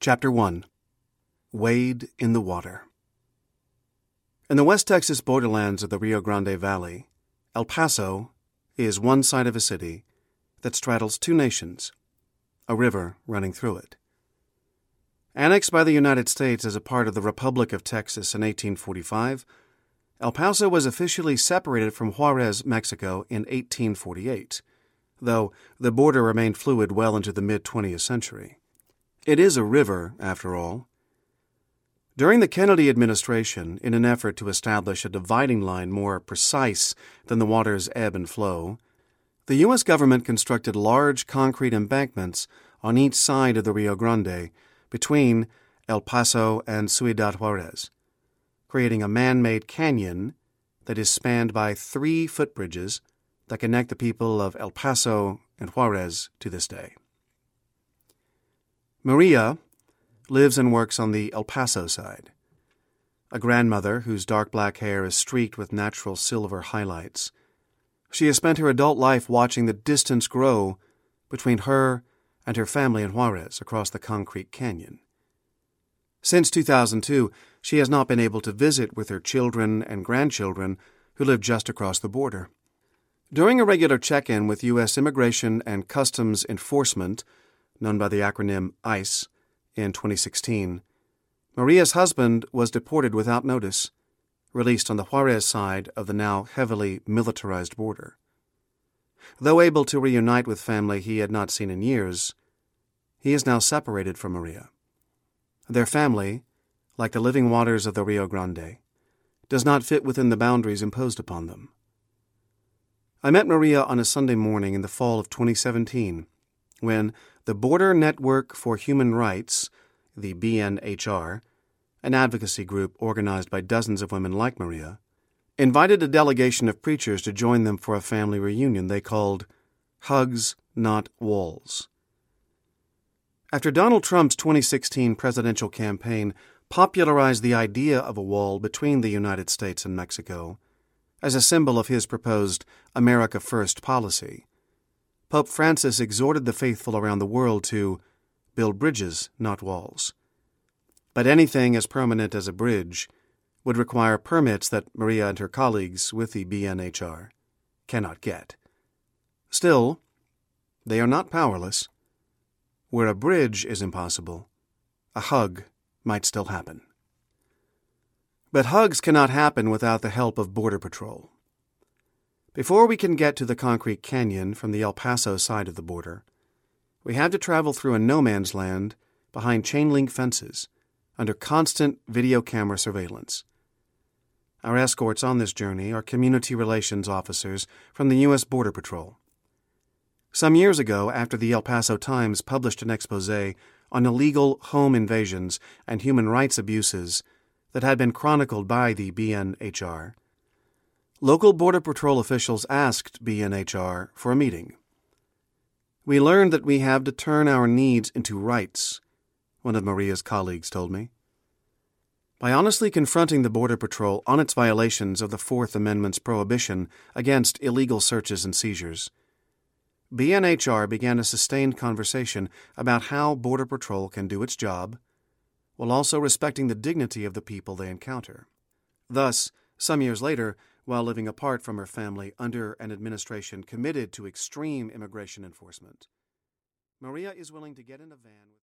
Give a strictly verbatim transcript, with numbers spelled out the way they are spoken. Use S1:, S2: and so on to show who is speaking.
S1: Chapter one. Wade in the Water. In the West Texas borderlands of the Rio Grande Valley, El Paso is one side of a city that straddles two nations, a river running through it. Annexed by the United States as a part of the Republic of Texas in eighteen forty-five, El Paso was officially separated from Juarez, Mexico in eighteen forty-eight, though the border remained fluid well into the mid-twentieth century. It is a river, after all. During the Kennedy administration, in an effort to establish a dividing line more precise than the water's ebb and flow, the U S government constructed large concrete embankments on each side of the Rio Grande between El Paso and Ciudad Juarez, creating a man-made canyon that is spanned by three footbridges that connect the people of El Paso and Juarez to this day. Maria lives and works on the El Paso side. A grandmother whose dark black hair is streaked with natural silver highlights. She has spent her adult life watching the distance grow between her and her family in Juarez across the concrete canyon. Since two thousand two, she has not been able to visit with her children and grandchildren who live just across the border. During a regular check-in with U S Immigration and Customs Enforcement, known by the acronym ICE, in twenty sixteen, Maria's husband was deported without notice, released on the Juarez side of the now heavily militarized border. Though able to reunite with family he had not seen in years, he is now separated from Maria. Their family, like the living waters of the Rio Grande, does not fit within the boundaries imposed upon them. I met Maria on a Sunday morning in the fall of twenty seventeen, when the Border Network for Human Rights, the B N H R, an advocacy group organized by dozens of women like Maria, invited a delegation of preachers to join them for a family reunion they called Hugs, Not Walls. After Donald Trump's twenty sixteen presidential campaign popularized the idea of a wall between the United States and Mexico as a symbol of his proposed America First policy, Pope Francis exhorted the faithful around the world to build bridges, not walls. But anything as permanent as a bridge would require permits that Maria and her colleagues with the B N H R cannot get. Still, they are not powerless. Where a bridge is impossible, a hug might still happen. But hugs cannot happen without the help of Border Patrol. Before we can get to the concrete canyon from the El Paso side of the border, we have to travel through a no-man's land behind chain-link fences under constant video camera surveillance. Our escorts on this journey are community relations officers from the U S Border Patrol. Some years ago, after the El Paso Times published an exposé on illegal home invasions and human rights abuses that had been chronicled by the B N H R, local Border Patrol officials asked B N H R for a meeting. We learned that we have to turn our needs into rights, one of Maria's colleagues told me. By honestly confronting the Border Patrol on its violations of the Fourth Amendment's prohibition against illegal searches and seizures, B N H R began a sustained conversation about how Border Patrol can do its job while also respecting the dignity of the people they encounter. Thus, some years later, while living apart from her family under an administration committed to extreme immigration enforcement, Maria is willing to get in a van with